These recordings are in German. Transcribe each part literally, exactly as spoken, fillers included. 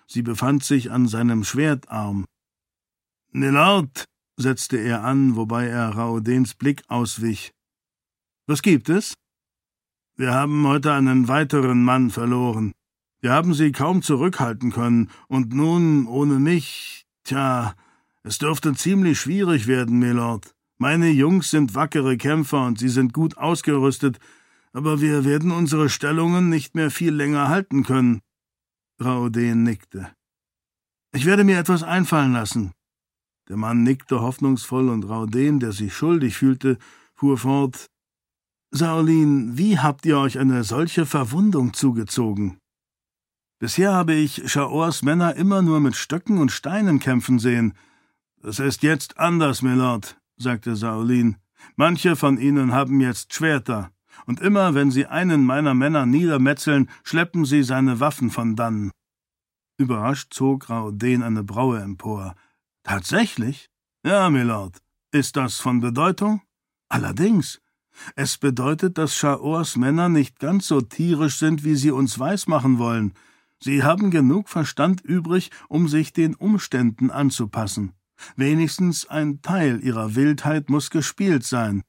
Sie befand sich an seinem Schwertarm. »Milord«, setzte er an, wobei er Raodens Blick auswich. »Was gibt es?« »Wir haben heute einen weiteren Mann verloren. Wir haben sie kaum zurückhalten können, und nun, ohne mich, tja, es dürfte ziemlich schwierig werden, Milord. Meine Jungs sind wackere Kämpfer und sie sind gut ausgerüstet, aber wir werden unsere Stellungen nicht mehr viel länger halten können.« Raoden nickte. »Ich werde mir etwas einfallen lassen.« Der Mann nickte hoffnungsvoll, und Raoden, der sich schuldig fühlte, fuhr fort: »Saolin, wie habt ihr euch eine solche Verwundung zugezogen?« »Bisher habe ich Chaors Männer immer nur mit Stöcken und Steinen kämpfen sehen. Das ist jetzt anders, Milord«, sagte Saolin. »Manche von ihnen haben jetzt Schwerter, und immer, wenn sie einen meiner Männer niedermetzeln, schleppen sie seine Waffen von dannen.« Überrascht zog Raoden eine Braue empor. »Tatsächlich?« »Ja, Milord. Ist das von Bedeutung?« »Allerdings. Es bedeutet, dass Chaors Männer nicht ganz so tierisch sind, wie sie uns weismachen wollen. Sie haben genug Verstand übrig, um sich den Umständen anzupassen. Wenigstens ein Teil ihrer Wildheit muss gespielt sein.«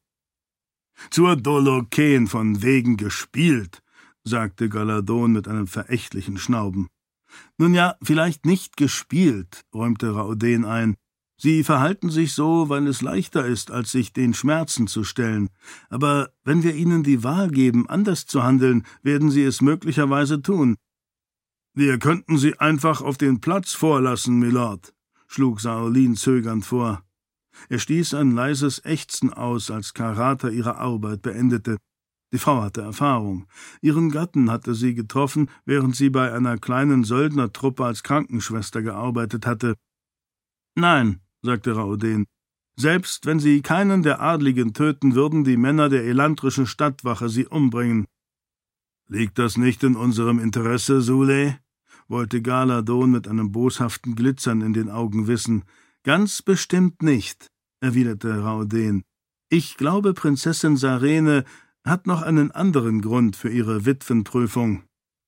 »Zur Doloken von wegen gespielt«, sagte Galadon mit einem verächtlichen Schnauben. »Nun ja, vielleicht nicht gespielt«, räumte Raoden ein. »Sie verhalten sich so, weil es leichter ist, als sich den Schmerzen zu stellen. Aber wenn wir ihnen die Wahl geben, anders zu handeln, werden sie es möglicherweise tun.« »Wir könnten sie einfach auf den Platz vorlassen, Milord«, schlug Saolin zögernd vor. Er stieß ein leises Ächzen aus, als Karata ihre Arbeit beendete. Die Frau hatte Erfahrung. Ihren Gatten hatte sie getroffen, während sie bei einer kleinen Söldnertruppe als Krankenschwester gearbeitet hatte. »Nein«, sagte Raoden, »selbst wenn sie keinen der Adligen töten, würden die Männer der elantrischen Stadtwache sie umbringen.« »Liegt das nicht in unserem Interesse, Sule?« wollte Galadon mit einem boshaften Glitzern in den Augen wissen. »Ganz bestimmt nicht«, erwiderte Raoden. »Ich glaube, Prinzessin Sarene hat noch einen anderen Grund für ihre Witwenprüfung.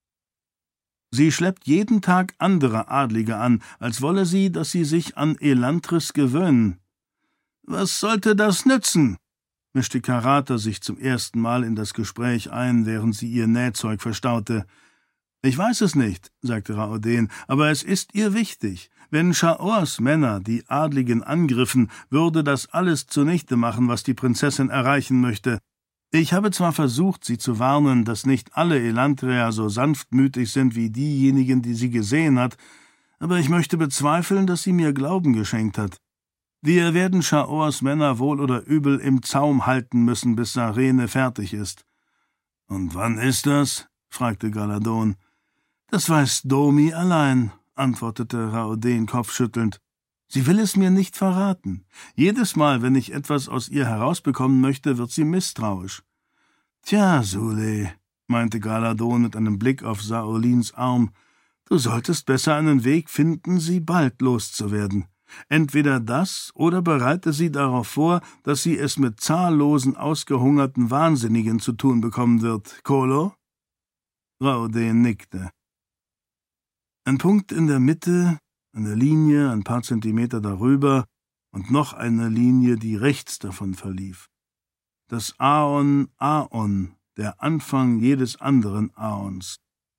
Sie schleppt jeden Tag andere Adlige an, als wolle sie, dass sie sich an Elantris gewöhnen.« »Was sollte das nützen?« mischte Karata sich zum ersten Mal in das Gespräch ein, während sie ihr Nähzeug verstaute. »Ich weiß es nicht«, sagte Raoden, »aber es ist ihr wichtig. Wenn Chaors Männer die Adligen angriffen, würde das alles zunichte machen, was die Prinzessin erreichen möchte. Ich habe zwar versucht, sie zu warnen, dass nicht alle Elantrer so sanftmütig sind wie diejenigen, die sie gesehen hat, aber ich möchte bezweifeln, dass sie mir Glauben geschenkt hat. Wir werden Chaors Männer wohl oder übel im Zaum halten müssen, bis Sarene fertig ist.« »Und wann ist das?« fragte Galadon. »Das weiß Domi allein«, antwortete Raoden kopfschüttelnd. »Sie will es mir nicht verraten. Jedes Mal, wenn ich etwas aus ihr herausbekommen möchte, wird sie misstrauisch.« »Tja, Sule«, meinte Galadon mit einem Blick auf Saolins Arm, »du solltest besser einen Weg finden, sie bald loszuwerden. Entweder das oder bereite sie darauf vor, dass sie es mit zahllosen, ausgehungerten Wahnsinnigen zu tun bekommen wird. Kolo?« Raoden nickte. Ein Punkt in der Mitte, eine Linie ein paar Zentimeter darüber und noch eine Linie, die rechts davon verlief. Das Aon Aon, der Anfang jedes anderen Aons.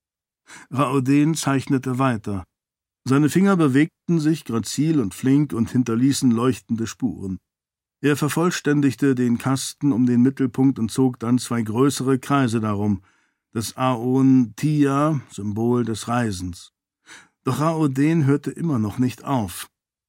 Raoden zeichnete weiter. Seine Finger bewegten sich grazil und flink und hinterließen leuchtende Spuren. Er vervollständigte den Kasten um den Mittelpunkt und zog dann zwei größere Kreise darum, das Aon Tia, Symbol des Reisens. Doch Raoden hörte immer noch nicht auf.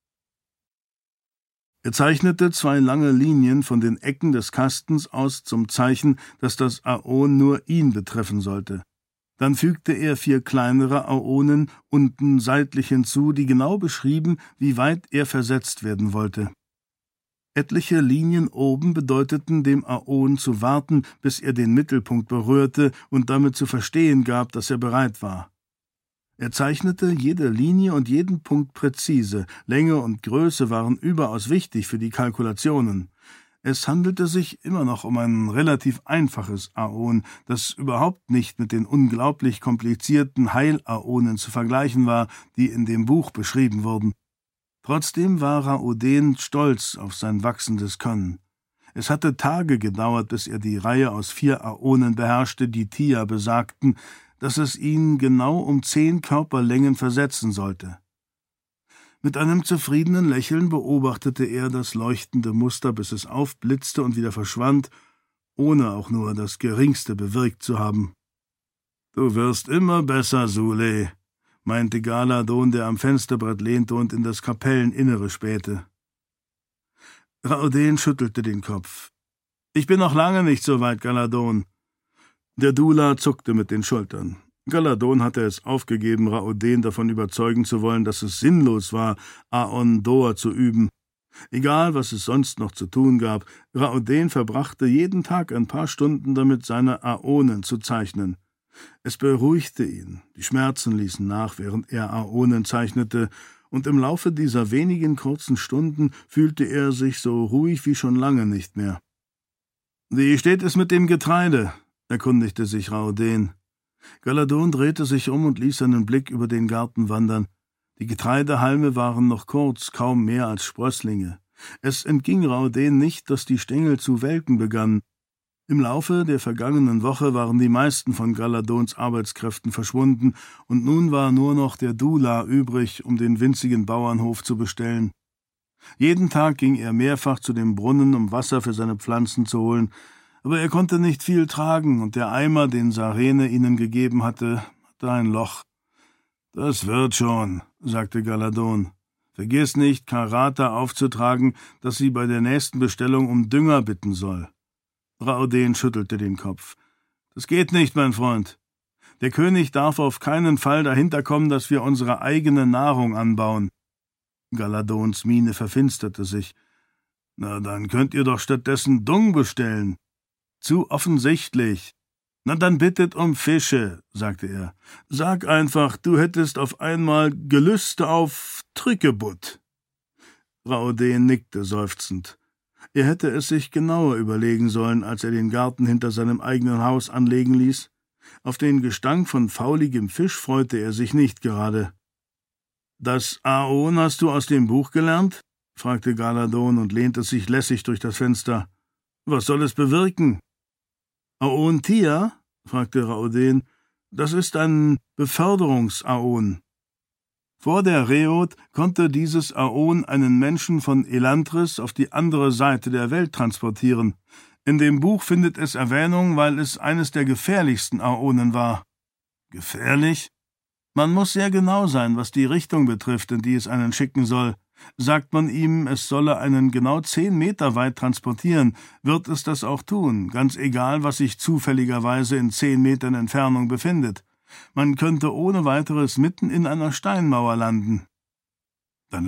Er zeichnete zwei lange Linien von den Ecken des Kastens aus zum Zeichen, dass das Aon nur ihn betreffen sollte. Dann fügte er vier kleinere Aonen unten seitlich hinzu, die genau beschrieben, wie weit er versetzt werden wollte. Etliche Linien oben bedeuteten dem Aon zu warten, bis er den Mittelpunkt berührte und damit zu verstehen gab, dass er bereit war. Er zeichnete jede Linie und jeden Punkt präzise, Länge und Größe waren überaus wichtig für die Kalkulationen. Es handelte sich immer noch um ein relativ einfaches Aon, das überhaupt nicht mit den unglaublich komplizierten Heilaonen zu vergleichen war, die in dem Buch beschrieben wurden. Trotzdem war Raoden stolz auf sein wachsendes Können. Es hatte Tage gedauert, bis er die Reihe aus vier Aonen beherrschte, die Tia besagten, dass es ihn genau um zehn Körperlängen versetzen sollte. Mit einem zufriedenen Lächeln beobachtete er das leuchtende Muster, bis es aufblitzte und wieder verschwand, ohne auch nur das Geringste bewirkt zu haben. »Du wirst immer besser, Sule«, meinte Galadon, der am Fensterbrett lehnte und in das Kapelleninnere spähte. Raoden schüttelte den Kopf. »Ich bin noch lange nicht so weit, Galadon.« Der Dula zuckte mit den Schultern. Galadon hatte es aufgegeben, Raoden davon überzeugen zu wollen, dass es sinnlos war, Aon Dor zu üben. Egal, was es sonst noch zu tun gab, Raoden verbrachte jeden Tag ein paar Stunden damit, seine Aonen zu zeichnen. Es beruhigte ihn, die Schmerzen ließen nach, während er Aonen zeichnete, und im Laufe dieser wenigen kurzen Stunden fühlte er sich so ruhig wie schon lange nicht mehr. »Wie steht es mit dem Getreide?« erkundigte sich Raoden. Galadon drehte sich um und ließ seinen Blick über den Garten wandern. Die Getreidehalme waren noch kurz, kaum mehr als Sprösslinge. Es entging Raoden nicht, dass die Stängel zu welken begannen. Im Laufe der vergangenen Woche waren die meisten von Galadons Arbeitskräften verschwunden, und nun war nur noch der Dula übrig, um den winzigen Bauernhof zu bestellen. Jeden Tag ging er mehrfach zu dem Brunnen, um Wasser für seine Pflanzen zu holen, aber er konnte nicht viel tragen, und der Eimer, den Sarene ihnen gegeben hatte, hatte ein Loch. »Das wird schon«, sagte Galadon. »Vergiss nicht, Karata aufzutragen, dass sie bei der nächsten Bestellung um Dünger bitten soll.« Raoden schüttelte den Kopf. »Das geht nicht, mein Freund. Der König darf auf keinen Fall dahinter kommen, dass wir unsere eigene Nahrung anbauen.« Galadons Miene verfinsterte sich. »Na, dann könnt ihr doch stattdessen Dung bestellen.« »Zu offensichtlich.« »Na, dann bittet um Fische«, sagte er. »Sag einfach, du hättest auf einmal Gelüste auf Trickebutt.« Raoden nickte seufzend. Er hätte es sich genauer überlegen sollen, als er den Garten hinter seinem eigenen Haus anlegen ließ. Auf den Gestank von fauligem Fisch freute er sich nicht gerade. »Das Aon hast du aus dem Buch gelernt?« fragte Galadon und lehnte sich lässig durch das Fenster. »Was soll es bewirken?« »Aon Tia?« fragte Raoden. »Das ist ein Beförderungs-Aon. Vor der Reod konnte dieses Aon einen Menschen von Elantris auf die andere Seite der Welt transportieren. In dem Buch findet es Erwähnung, weil es eines der gefährlichsten Aonen war.« »Gefährlich?« »Man muss sehr genau sein, was die Richtung betrifft, in die es einen schicken soll. Sagt man ihm, es solle einen genau zehn Meter weit transportieren, wird es das auch tun, ganz egal, was sich zufälligerweise in zehn Metern Entfernung befindet. Man könnte ohne weiteres mitten in einer Steinmauer landen.«